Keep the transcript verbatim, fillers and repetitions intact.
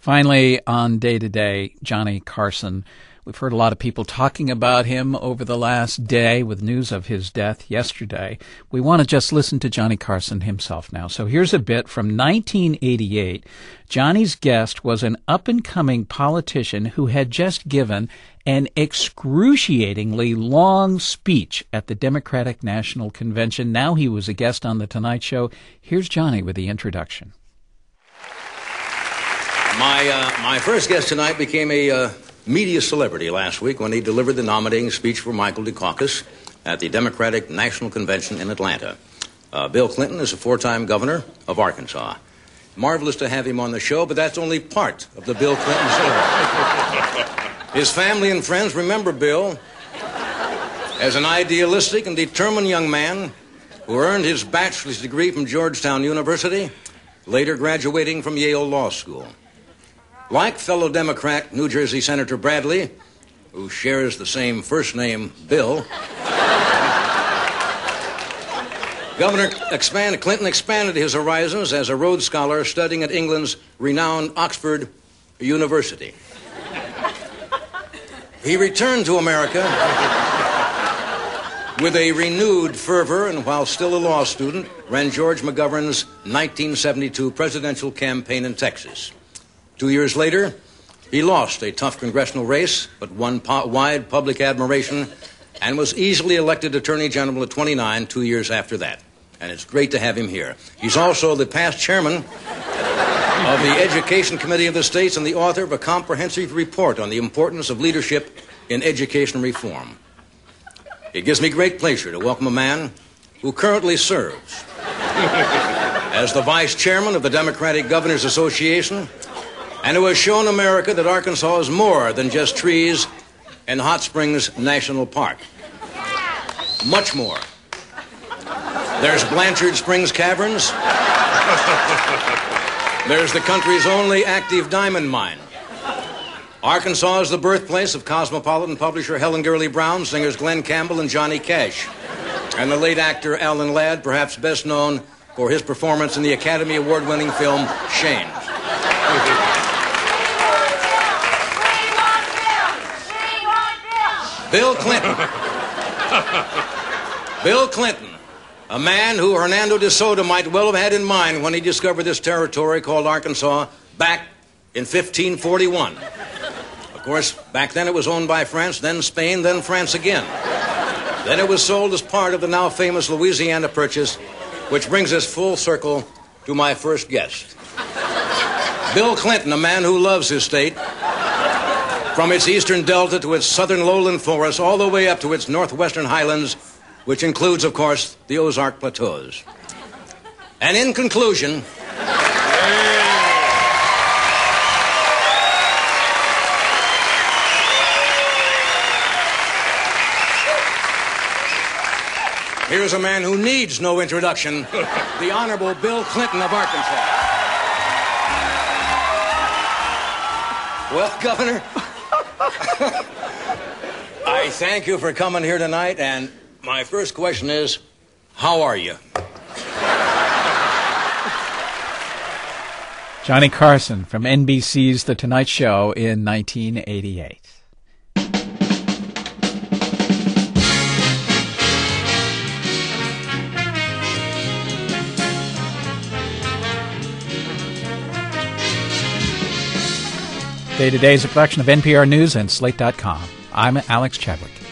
Finally, on Day to Day, Johnny Carson. We've heard a lot of people talking about him over the last day with news of his death yesterday. We want to just listen to Johnny Carson himself now. So here's a bit from nineteen eighty-eight. Johnny's guest was an up-and-coming politician who had just given an excruciatingly long speech at the Democratic National Convention. Now he was a guest on The Tonight Show. Here's Johnny with the introduction. My uh, my first guest tonight became a uh, media celebrity last week when he delivered the nominating speech for Michael Dukakis at the Democratic National Convention in Atlanta. Uh, Bill Clinton is a four-time governor of Arkansas. Marvelous to have him on the show, but that's only part of the Bill Clinton story. His family and friends remember Bill as an idealistic and determined young man who earned his bachelor's degree from Georgetown University, later graduating from Yale Law School. Like fellow Democrat New Jersey Senator Bradley, who shares the same first name, Bill, Governor expand, Clinton expanded his horizons as a Rhodes Scholar studying at England's renowned Oxford University. He returned to America with a renewed fervor, and while still a law student, ran George McGovern's nineteen seventy-two presidential campaign in Texas. Two years later, he lost a tough congressional race, but won po- wide public admiration and was easily elected Attorney General at twenty-nine, two years after that. And it's great to have him here. He's also the past chairman of the Education Committee of the States and the author of a comprehensive report on the importance of leadership in education reform. It gives me great pleasure to welcome a man who currently serves as the vice chairman of the Democratic Governors Association and who has shown America that Arkansas is more than just trees and Hot Springs National Park. Much more. There's Blanchard Springs Caverns. There's the country's only active diamond mine. Arkansas is the birthplace of cosmopolitan publisher Helen Gurley Brown, singers Glenn Campbell and Johnny Cash, and the late actor Alan Ladd, perhaps best known for his performance in the Academy Award-winning film Shane. Bill Clinton. Bill Clinton, a man who Hernando de Soto might well have had in mind when he discovered this territory called Arkansas back in fifteen forty-one. Of course, back then it was owned by France, then Spain, then France again. Then it was sold as part of the now famous Louisiana Purchase, which brings us full circle to my first guest. Bill Clinton, a man who loves his state, from its eastern delta to its southern lowland forests, all the way up to its northwestern highlands, which includes, of course, the Ozark Plateaus. And in conclusion, here's a man who needs no introduction, the Honorable Bill Clinton of Arkansas. Well, Governor, I thank you for coming here tonight, and my first question is, how are you? Johnny Carson from N B C's The Tonight Show in nineteen eighty-eight. Day to Day is a production of N P R News and Slate dot com. I'm Alex Chadwick.